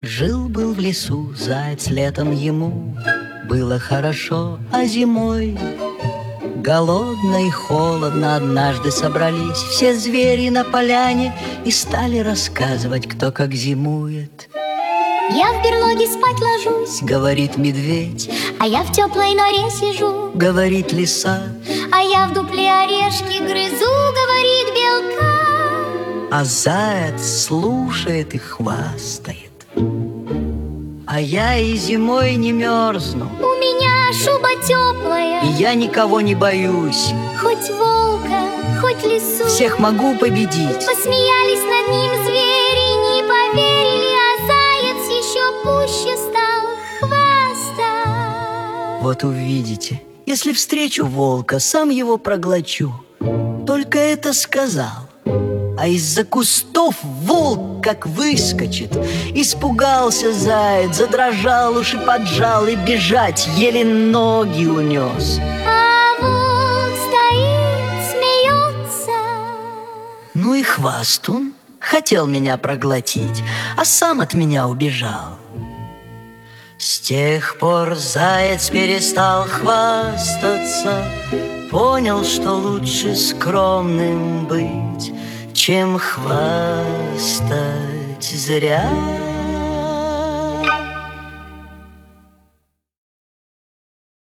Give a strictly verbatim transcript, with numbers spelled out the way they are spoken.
Жил-был в лесу заяц, летом ему было хорошо, а зимой голодно и холодно однажды собрались все звери на поляне и стали рассказывать, кто как зимует. Я в берлоге спать ложусь, Говорит медведь, а я в теплой норе сижу. говорит лиса, А я в дупле орешки грызу, говорит белка. а заяц слушает и хвастает. А я и зимой не мерзну, У меня шуба теплая, и я никого не боюсь. хоть волка, хоть лису. Всех могу победить. Посмеялись над ним звери, не поверили, а заяц еще пуще стал хвастать. Вот увидите, если встречу волка, сам его проглочу. Только это сказал, а из-за кустов волк как выскочит. Испугался заяц, задрожал уж и поджал, и бежать еле ноги унес. А волк стоит, смеется. Ну и хвастун, хотел меня проглотить, а сам от меня убежал. С тех пор заяц перестал хвастаться, понял, что лучше скромным быть, чем хвастать зря.